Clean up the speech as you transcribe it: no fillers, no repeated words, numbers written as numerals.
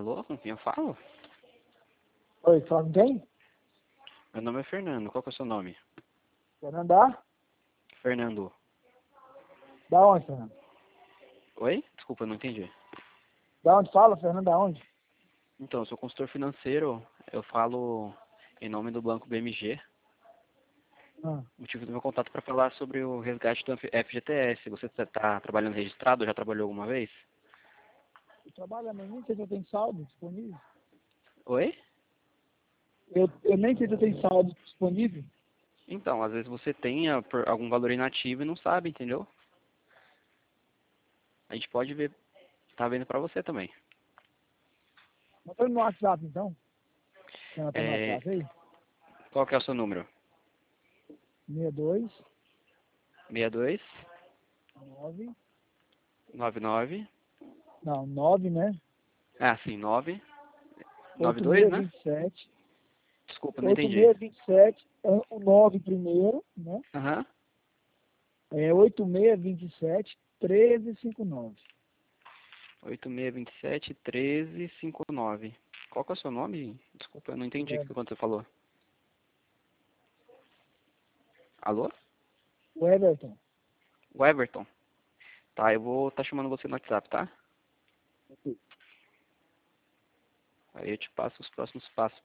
Alô, com quem eu falo? Oi, fala com quem? Meu nome é Fernando, qual que é o seu nome? Fernando da? Fernando. Da onde, Fernando? Oi? Desculpa, eu não entendi. Da onde fala, Fernando? Da onde? Então, eu sou consultor financeiro, eu falo em nome do Banco BMG. Ah, O motivo do meu contato é para falar sobre o resgate do FGTS. Você está trabalhando registrado? Já trabalhou alguma vez? eu trabalho, mas nem sei se eu tenho saldo disponível. Oi? Eu nem sei se eu tenho saldo disponível. Então, às vezes você tenha por algum valor inativo e não sabe, entendeu? A gente pode ver, tá vendo para você também. Manda no WhatsApp, então. Você tá no É, WhatsApp aí? qual que é o seu número? 62 62 9. 99. Não, 9, né? Ah, sim, 992, né? 8627. Desculpa, não entendi. 8627 é o 9 primeiro, né? Aham. É 8627 1359. 8627-1359. Qual que é o seu nome? Desculpa, eu não entendi o que quando você falou. Alô? O Everton. O Everton. Tá, eu vou estar chamando você no WhatsApp, tá? Aí eu te passo os próximos passos